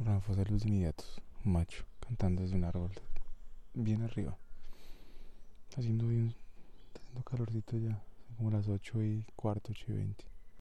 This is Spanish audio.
Rafa de los Inmediatos, un macho, cantando desde un árbol, bien arriba. Está haciendo calorcito ya, son como las 8:15, 8:20.